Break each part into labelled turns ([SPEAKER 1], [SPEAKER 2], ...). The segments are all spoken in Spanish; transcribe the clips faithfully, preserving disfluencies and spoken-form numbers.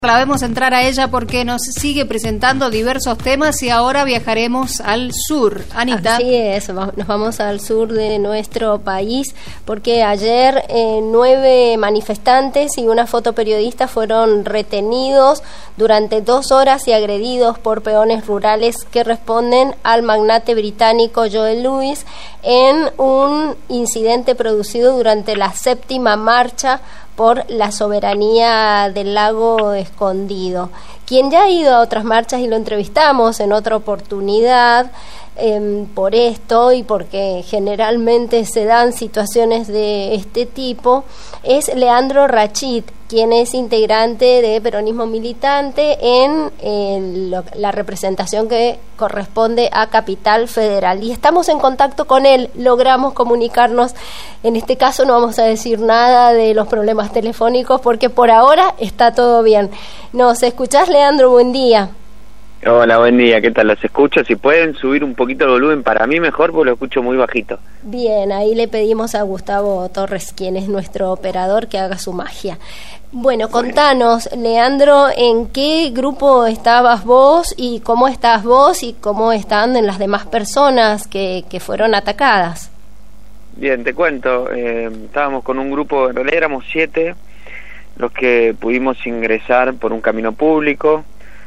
[SPEAKER 1] La vemos entrar a ella porque nos sigue presentando diversos temas y ahora viajaremos al sur. Anita.
[SPEAKER 2] Así es, nos vamos al sur de nuestro país porque ayer eh, nueve manifestantes y una fotoperiodista fueron retenidos durante dos horas y agredidos por peones rurales que responden al magnate británico Joe Louis en un incidente producido durante la séptima marcha por la soberanía del lago escondido. Quien ya ha ido a otras marchas y lo entrevistamos en otra oportunidad eh, por esto y porque generalmente se dan situaciones de este tipo, es Leandro Rachid, quien es integrante de Peronismo Militante en, en lo, la representación que corresponde a Capital Federal. Y estamos en contacto con él, logramos comunicarnos. En este caso no vamos a decir nada de los problemas telefónicos porque por ahora está todo bien. ¿Nos escuchás, Leandro? Buen día.
[SPEAKER 3] Hola, buen día, ¿qué tal? Los escucho, si pueden subir un poquito el volumen para mí mejor porque lo escucho muy bajito.
[SPEAKER 2] Bien, ahí le pedimos a Gustavo Torres, quien es nuestro operador, que haga su magia. Bueno, contanos, Leandro, ¿en qué grupo estabas vos y cómo estás vos y cómo están las demás personas que, que fueron atacadas?
[SPEAKER 3] Bien, te cuento, eh, estábamos con un grupo, en realidad éramos siete los que pudimos ingresar por un camino público,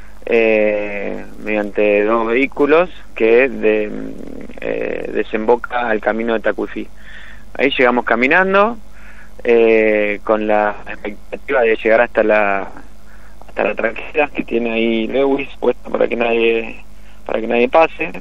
[SPEAKER 3] Eh, mediante dos vehículos que de, eh, desemboca al camino de Tacuifí. Ahí llegamos caminando eh, con la expectativa de llegar hasta la hasta la tranquera que tiene ahí Lewis puesta para que nadie para que nadie pase.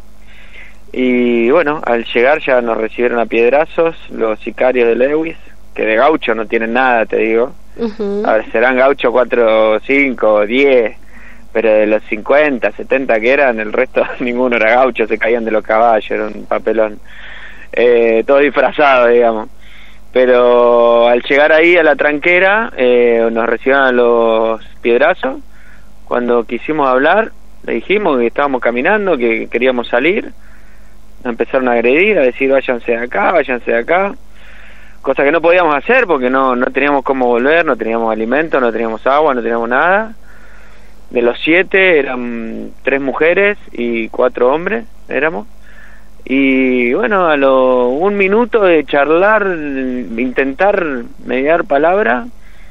[SPEAKER 3] Y bueno, al llegar ya nos recibieron a piedrazos los sicarios de Lewis, que de gaucho no tienen nada, te digo. Uh-huh. A ver, serán gaucho cuatro, cinco, diez, pero de los cincuenta, setenta que eran, el resto ninguno era gaucho, se caían de los caballos, era un papelón. Eh, todo disfrazado, digamos. Pero al llegar ahí a la tranquera, eh, nos recibieron a los piedrazos. Cuando quisimos hablar, le dijimos que estábamos caminando, que queríamos salir. Nos empezaron a agredir, a decir váyanse de acá, váyanse de acá. Cosa que no podíamos hacer porque no, no teníamos cómo volver, no teníamos alimento, no teníamos agua, no teníamos nada. De los siete eran tres mujeres y cuatro hombres, éramos. Y bueno, a lo un minuto de charlar, intentar mediar palabra,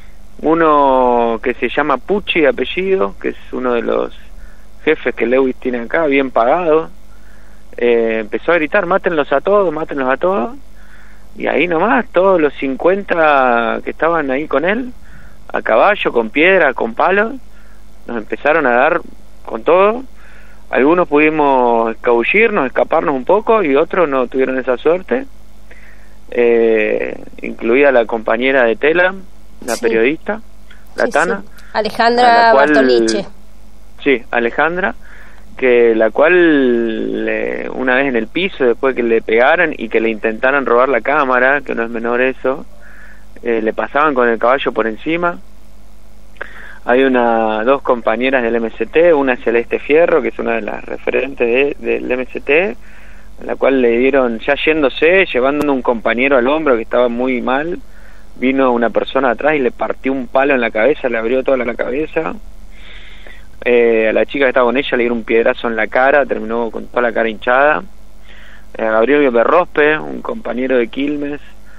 [SPEAKER 3] uno que se llama Pucci de apellido, que es uno de los jefes que Lewis tiene acá, bien pagado, eh, empezó a gritar, mátenlos a todos, mátenlos a todos. Y ahí nomás, todos los cincuenta que estaban ahí con él, a caballo, con piedra, con palos, nos empezaron a dar con todo. Algunos pudimos escabullirnos, escaparnos un poco y otros no tuvieron esa suerte, eh, incluida la compañera de Telam, la sí. periodista, la sí, Tana,
[SPEAKER 2] sí. Alejandra Bartoliche.
[SPEAKER 3] Sí, Alejandra, que la cual eh, una vez en el piso, después que le pegaran y que le intentaran robar la cámara, que no es menor eso, eh, le pasaban con el caballo por encima. Hay una dos compañeras del M S T, una Celeste Fierro, que es una de las referentes de, del M S T, a la cual le dieron, ya yéndose, llevando un compañero al hombro que estaba muy mal, vino una persona atrás y le partió un palo en la cabeza, le abrió toda la cabeza. Eh, a la chica que estaba con ella le dieron un piedrazo en la cara, terminó con toda la cara hinchada. Eh, a Gabriel Berrospe, un compañero de Quilmes,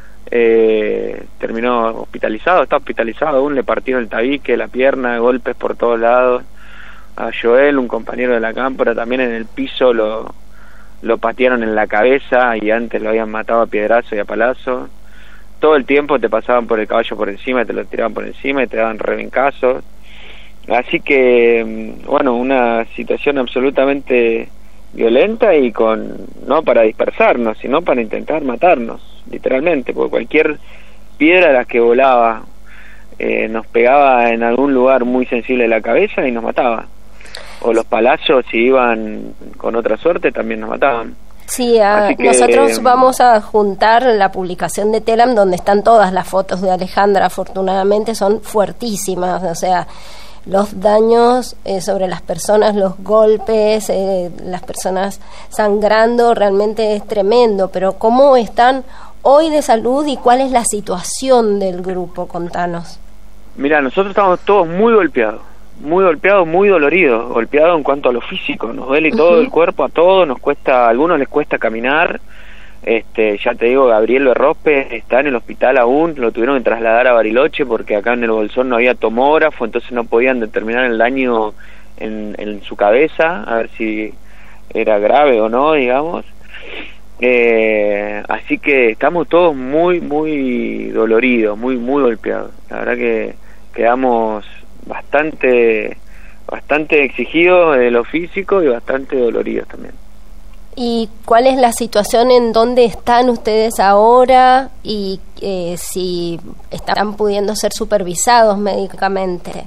[SPEAKER 3] Eh, terminó hospitalizado, está hospitalizado aún, le partieron el tabique, la pierna, golpes por todos lados. A Joel, un compañero de la cámpora, también en el piso lo, lo patearon en la cabeza y antes lo habían matado a piedrazo y a palazo. Todo el tiempo te pasaban por el caballo por encima, te lo tiraban por encima y te daban rebencazos. Así que, bueno, una situación absolutamente violenta y con no para dispersarnos, sino para intentar matarnos, literalmente, porque cualquier piedra de las que volaba eh, nos pegaba en algún lugar muy sensible de la cabeza y nos mataba. O los palazos, si iban con otra suerte, también nos mataban.
[SPEAKER 2] Sí, a, que, nosotros vamos a juntar la publicación de Telam donde están todas las fotos de Alejandra, afortunadamente son fuertísimas, o sea, los daños eh, sobre las personas, los golpes, eh, las personas sangrando, realmente es tremendo. Pero ¿cómo están hoy de salud y cuál es la situación del grupo? Contanos.
[SPEAKER 3] Mira, nosotros estamos todos muy golpeados, muy golpeados, muy doloridos, golpeados en cuanto a lo físico, nos duele uh-huh. todo el cuerpo, a todos nos cuesta, a algunos les cuesta caminar. Este, ya te digo, Gabriel Berrospe está en el hospital aún, lo tuvieron que trasladar a Bariloche porque acá en el Bolsón no había tomógrafo, entonces no podían determinar el daño en, en su cabeza, a ver si era grave o no, digamos. Eh, así que estamos todos muy, muy doloridos, muy, muy golpeados. La verdad que quedamos bastante, bastante exigidos de lo físico y bastante doloridos también.
[SPEAKER 2] ¿Y cuál es la situación en donde están ustedes ahora y eh, si están pudiendo ser supervisados médicamente?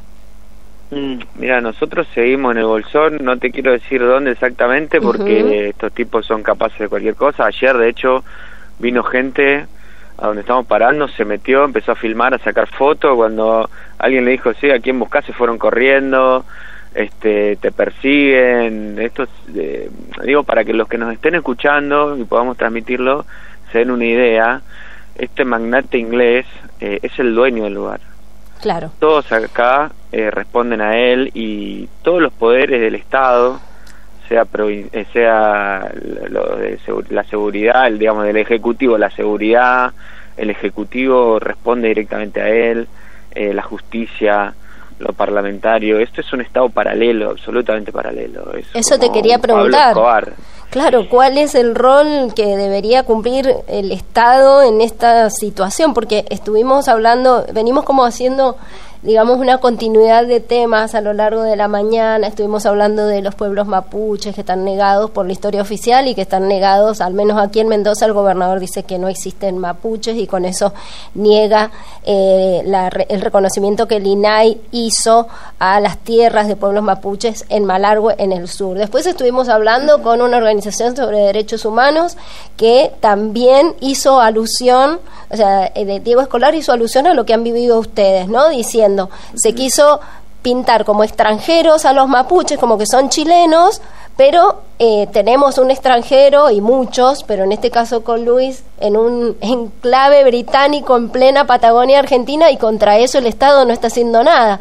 [SPEAKER 3] Mm, mira, nosotros seguimos en el Bolsón, no te quiero decir dónde exactamente porque uh-huh. estos tipos son capaces de cualquier cosa. Ayer, de hecho, vino gente a donde estamos parando, se metió, empezó a filmar, a sacar fotos. Cuando alguien le dijo, sí, ¿a quién buscás? Se fueron corriendo. Este, te persiguen. Esto es, eh, digo, para que los que nos estén escuchando y podamos transmitirlo se den una idea. Este magnate inglés eh, es el dueño del lugar.
[SPEAKER 2] Claro. Todos
[SPEAKER 3] acá eh, responden a él y todos los poderes del Estado, sea provin- eh, sea lo de segu- la seguridad, el, digamos, del ejecutivo, la seguridad, el ejecutivo responde directamente a él, eh, la justicia, lo parlamentario. Esto es un Estado paralelo, absolutamente paralelo. Es
[SPEAKER 2] Eso te quería preguntar. Claro, ¿cuál es el rol que debería cumplir el Estado en esta situación? Porque estuvimos hablando, venimos como haciendo, digamos, una continuidad de temas a lo largo de la mañana. Estuvimos hablando de los pueblos mapuches que están negados por la historia oficial y que están negados, al menos aquí en Mendoza el gobernador dice que no existen mapuches y con eso niega eh, la, el reconocimiento que el I N A I hizo a las tierras de pueblos mapuches en Malargüe, en el sur. Después estuvimos hablando con una organización sobre derechos humanos que también hizo alusión, o sea, eh, Diego Escolar hizo alusión a lo que han vivido ustedes, ¿no? Diciendo se quiso pintar como extranjeros a los mapuches, como que son chilenos, pero eh, tenemos un extranjero y muchos, pero en este caso con Luis, en un enclave británico en plena Patagonia Argentina y contra eso el Estado no está haciendo nada.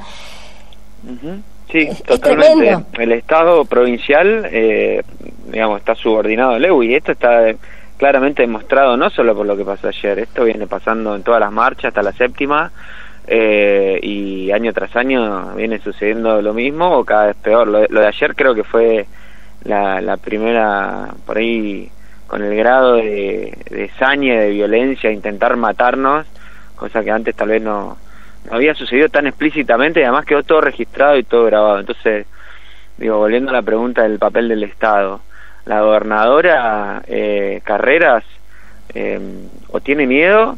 [SPEAKER 3] Uh-huh. Sí,
[SPEAKER 2] es,
[SPEAKER 3] totalmente.
[SPEAKER 2] Es tremendo.
[SPEAKER 3] El Estado provincial, eh, digamos, está subordinado a Lewis y esto está claramente demostrado no solo por lo que pasó ayer, esto viene pasando en todas las marchas hasta la séptima. Eh, y año tras año viene sucediendo lo mismo o cada vez peor. Lo de, lo de ayer creo que fue la, la primera, por ahí, con el grado de, de saña, de violencia, intentar matarnos, cosa que antes tal vez no, no había sucedido tan explícitamente y además quedó todo registrado y todo grabado. Entonces, digo, volviendo a la pregunta del papel del Estado, la gobernadora eh, Carreras eh, o tiene miedo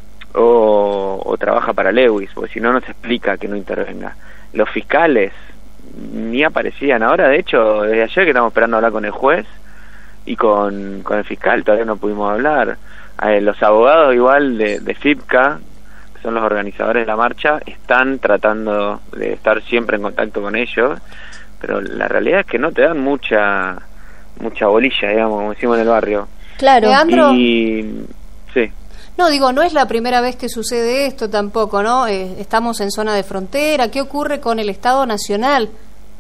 [SPEAKER 3] O, o trabaja para Lewis, porque si no, no se explica que no intervenga. Los fiscales ni aparecían. Ahora, de hecho, desde ayer que estamos esperando hablar con el juez y con, con el fiscal, todavía no pudimos hablar. Eh, los abogados igual de, de FIPCA, que son los organizadores de la marcha, están tratando de estar siempre en contacto con ellos, pero la realidad es que no te dan mucha mucha bolilla, digamos, como decimos en el barrio.
[SPEAKER 2] Claro.
[SPEAKER 1] Leandro.
[SPEAKER 3] Y sí.
[SPEAKER 1] No, digo, no es la primera vez que sucede esto tampoco, ¿no? Eh, estamos en zona de frontera. ¿Qué ocurre con el Estado Nacional?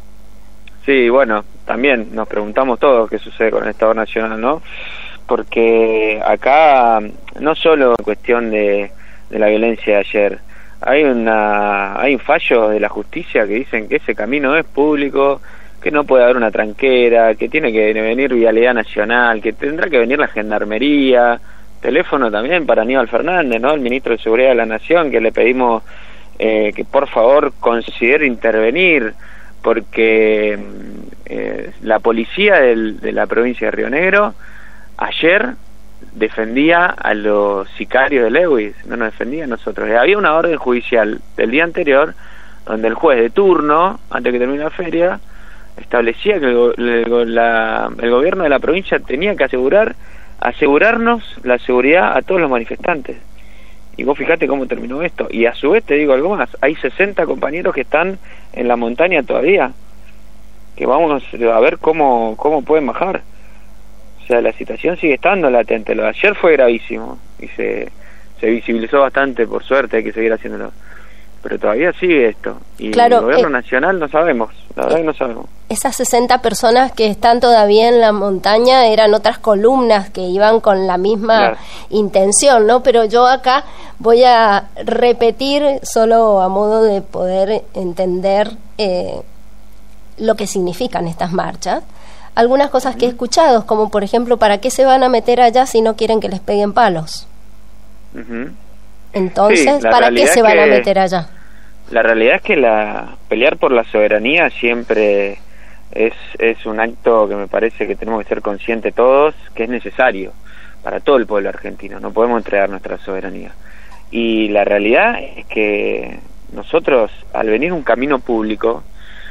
[SPEAKER 3] Sí, bueno, también nos preguntamos todos qué sucede con el Estado Nacional, ¿no? Porque acá, no solo en cuestión de, de la violencia de ayer, hay una hay un fallo de la justicia que dicen que ese camino es público, que no puede haber una tranquera, que tiene que venir Vialidad Nacional, que tendrá que venir la Gendarmería. Teléfono también para Aníbal Fernández, ¿no? El ministro de Seguridad de la Nación, que le pedimos eh, que por favor considere intervenir, porque eh, la policía del, de la provincia de Río Negro ayer defendía a los sicarios de Lewis, no nos defendía a nosotros. Había una orden judicial del día anterior donde el juez de turno, antes que termine la feria, establecía que el, el, la, el gobierno de la provincia tenía que asegurar asegurarnos la seguridad a todos los manifestantes. Y vos fijate cómo terminó esto. Y a su vez te digo algo más, hay sesenta compañeros que están en la montaña todavía, que vamos a ver cómo cómo pueden bajar. O sea, la situación sigue estando latente. Lo de ayer fue gravísimo y se, se visibilizó bastante, por suerte, hay que seguir haciéndolo. pero todavía sigue esto. Y
[SPEAKER 2] claro,
[SPEAKER 3] el gobierno
[SPEAKER 2] eh,
[SPEAKER 3] nacional no sabemos, la verdad
[SPEAKER 2] eh,
[SPEAKER 3] que no sabemos.
[SPEAKER 2] Esas sesenta personas que están todavía en la montaña eran otras columnas que iban con la misma claro. intención, ¿no? Pero yo acá voy a repetir, solo a modo de poder entender eh, lo que significan estas marchas, algunas cosas que he escuchado, como por ejemplo, ¿para qué se van a meter allá si no quieren que les peguen palos? Uh-huh. Entonces, sí, ¿para qué se van que, a meter allá?
[SPEAKER 3] La realidad es que la pelear por la soberanía siempre es, es un acto que me parece que tenemos que ser conscientes todos, que es necesario para todo el pueblo argentino. No podemos entregar nuestra soberanía. Y la realidad es que nosotros, al venir un camino público,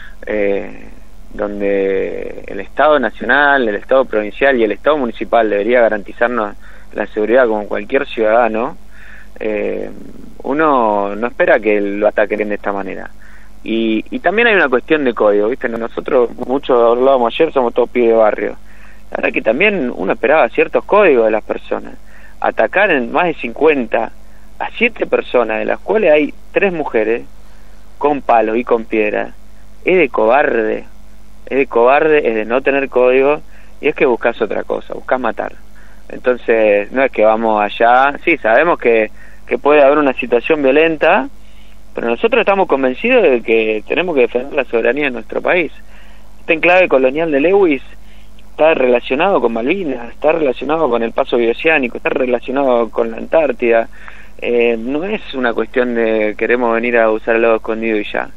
[SPEAKER 3] eh, donde el Estado nacional, el Estado provincial y el Estado municipal debería garantizarnos la seguridad como cualquier ciudadano, eh, uno no espera que lo ataquen de esta manera. Y, y también hay una cuestión de código, ¿viste? Nosotros, muchos hablábamos ayer, somos todos pibes de barrio. La verdad que también uno esperaba ciertos códigos de las personas. Atacar en más de cincuenta a siete personas, de las cuales hay tres mujeres, con palos y con piedras, es de cobarde. Es de cobarde, es de no tener código, y es que buscas otra cosa, buscas matar. Entonces, no es que vamos allá, sí, sabemos que, que puede haber una situación violenta, pero nosotros estamos convencidos de que tenemos que defender la soberanía de nuestro país. Este enclave colonial de Lewis está relacionado con Malvinas, está relacionado con el paso bioceánico, está relacionado con la Antártida. Eh, no es una cuestión de queremos venir a usar el lado escondido y ya.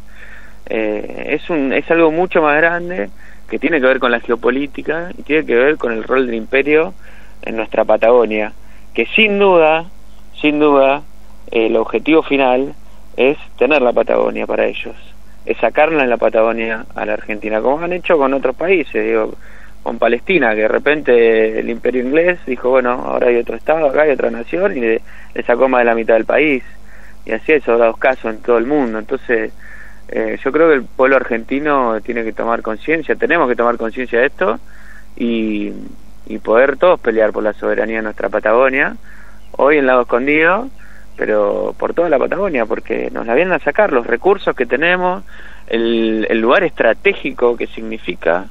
[SPEAKER 3] Eh, es un es algo mucho más grande, que tiene que ver con la geopolítica y tiene que ver con el rol del imperio en nuestra Patagonia, que sin duda, sin duda, eh, el objetivo final es tener la Patagonia para ellos, es sacarla en la Patagonia a la Argentina, como han hecho con otros países, digo, con Palestina, que de repente el imperio inglés dijo, bueno, ahora hay otro estado, acá hay otra nación, y le, le sacó más de la mitad del país, y así hay sobrados casos en todo el mundo. Entonces eh, yo creo que el pueblo argentino tiene que tomar conciencia, tenemos que tomar conciencia de esto, y, y poder todos pelear por la soberanía de nuestra Patagonia, hoy en Lago Escondido, pero por toda la Patagonia, porque nos la vienen a sacar, los recursos que tenemos, el, el lugar estratégico que significa,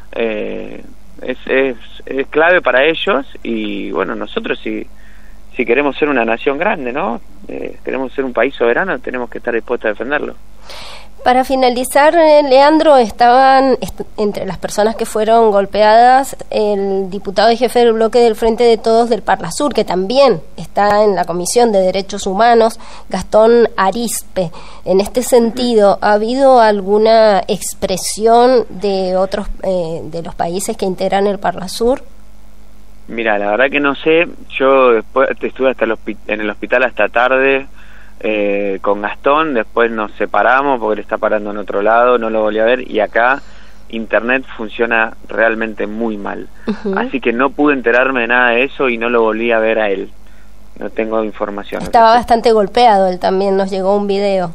[SPEAKER 3] eh, es, es, es clave para ellos, y bueno, nosotros si, si queremos ser una nación grande, ¿no? Eh, queremos ser un país soberano, tenemos que estar dispuestos a defenderlo.
[SPEAKER 2] Para finalizar, eh, Leandro, estaban est- entre las personas que fueron golpeadas el diputado y jefe del bloque del Frente de Todos del Parlasur, que también está en la Comisión de Derechos Humanos, Gastón Arizpe. En este sentido, ¿ha habido alguna expresión de otros eh, de los países que integran el Parlasur?
[SPEAKER 3] Mira, la verdad que no sé. Yo después estuve hasta el hospi- en el hospital hasta tarde, Eh, con Gastón, después nos separamos porque él está parando en otro lado, no lo volví a ver, y acá internet funciona realmente muy mal, uh-huh. Así que no pude enterarme de nada de eso y no lo volví a ver a él, no tengo información.
[SPEAKER 2] Estaba bastante golpeado, él también nos llegó un video.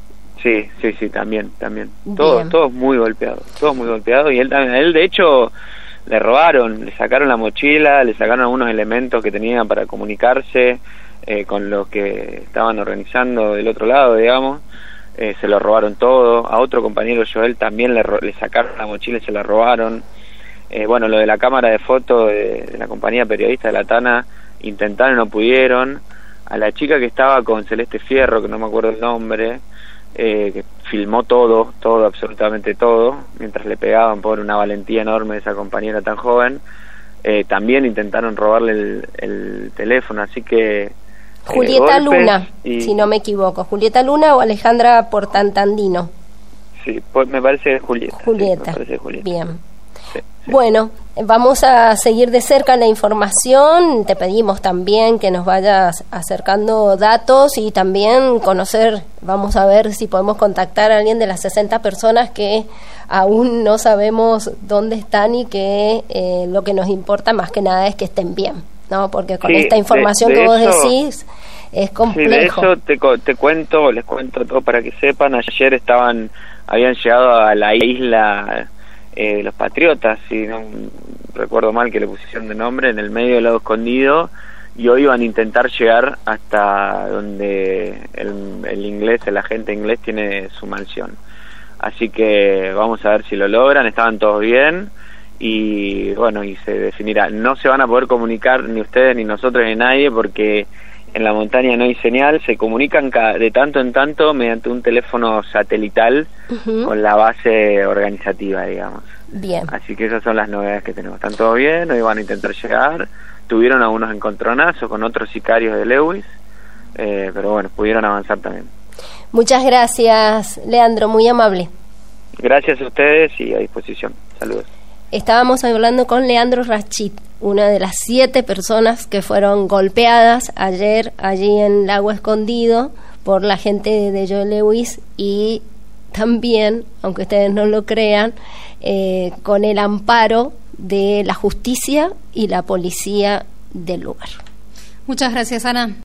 [SPEAKER 3] Sí, sí, sí, también, también, todos, todos muy golpeados, todos muy golpeados, y él también, a él de hecho le robaron, le sacaron la mochila, le sacaron algunos elementos que tenía para comunicarse, Eh, con los que estaban organizando del otro lado, digamos, eh, se lo robaron todo. A otro compañero Joel también le, ro- le sacaron la mochila y se la robaron. Eh, bueno, lo de la cámara de fotos de, de la compañía periodista de La Tana, intentaron, no pudieron. A la chica que estaba con Celeste Fierro, que no me acuerdo el nombre, eh, que filmó todo, todo, absolutamente todo, mientras le pegaban por una valentía enorme de esa compañera tan joven, eh, también intentaron robarle el, el teléfono, así que
[SPEAKER 2] Julieta eh, Luna, y... si no me equivoco. ¿Julieta Luna o Alejandra Portantandino?
[SPEAKER 3] Sí, pues me parece que es Julieta.
[SPEAKER 2] Julieta.
[SPEAKER 3] Sí, me parece Julieta.
[SPEAKER 2] Bien.
[SPEAKER 3] Sí, sí.
[SPEAKER 2] Bueno, vamos a seguir de cerca la información. Te pedimos también que nos vayas acercando datos y también conocer, vamos a ver si podemos contactar a alguien de las sesenta personas que aún no sabemos dónde están y que eh, lo que nos importa más que nada es que estén bien, ¿no? Porque con sí, esta información de, de que vos eso, decís es complejo.
[SPEAKER 3] Sí, de eso te, te cuento, les cuento todo para que sepan. Ayer estaban, habían llegado a la isla eh, los Patriotas, si no recuerdo mal que le pusieron de nombre, en el medio del Lago Escondido, y hoy van a intentar llegar hasta donde el, el inglés, el agente inglés tiene su mansión. Así que vamos a ver si lo logran. Estaban todos bien y bueno, y se definirá. No se van a poder comunicar ni ustedes ni nosotros ni nadie porque en la montaña no hay señal. Se comunican de tanto en tanto mediante un teléfono satelital uh-huh. con la base organizativa, digamos.
[SPEAKER 2] Bien.
[SPEAKER 3] Así que esas son las novedades que tenemos. Están todos bien, hoy van a intentar llegar. Tuvieron algunos encontronazos con otros sicarios de Lewis, eh, pero bueno, pudieron avanzar también.
[SPEAKER 2] Muchas gracias, Leandro, muy amable.
[SPEAKER 3] Gracias a ustedes y a disposición. Saludos.
[SPEAKER 2] Estábamos hablando con Leandro Rachid, una de las siete personas que fueron golpeadas ayer allí en Lago Escondido por la gente de Joe Lewis y también, aunque ustedes no lo crean, eh, con el amparo de la justicia y la policía del lugar.
[SPEAKER 1] Muchas gracias, Ana.